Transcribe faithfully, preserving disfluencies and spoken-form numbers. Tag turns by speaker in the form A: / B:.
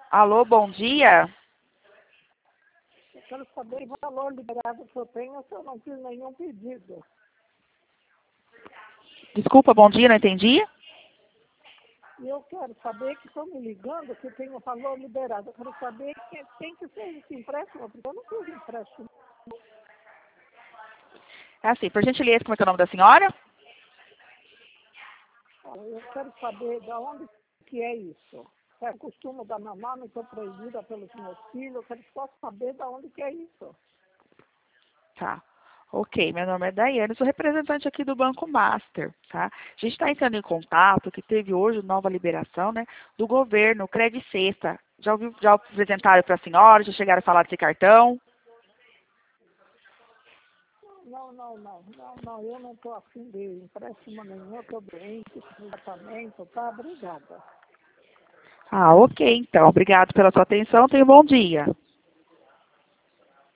A: Alô, bom dia.
B: Eu quero saber o valor liberado que eu tenho se eu não fiz nenhum pedido.
A: Desculpa, bom dia, não entendi.
B: E eu quero saber que estão me ligando que tem o valor liberado. Eu quero saber quem, quem que fez esse empréstimo, porque eu não fiz empréstimo.
A: É assim, por gentileza, como é que é o nome da senhora?
B: Eu quero saber de onde que é isso. É o costume da mamãe, não estou proibida pelos meus filhos. Eu quero só saber de onde que é isso.
A: Tá. Ok, meu nome é Daiane, sou representante aqui do Banco Master, tá? A gente está entrando em contato que teve hoje nova liberação, né, do governo, o Credit Sexta. Já ouviu, já apresentaram para a senhora, já chegaram a falar desse cartão?
B: Não, não, não, não, não, eu não estou afim de empréstimo nenhum, eu estou doente, preciso de tratamento, tá? Obrigada.
A: Ah, ok, então. Obrigado pela sua atenção, tenha um bom dia.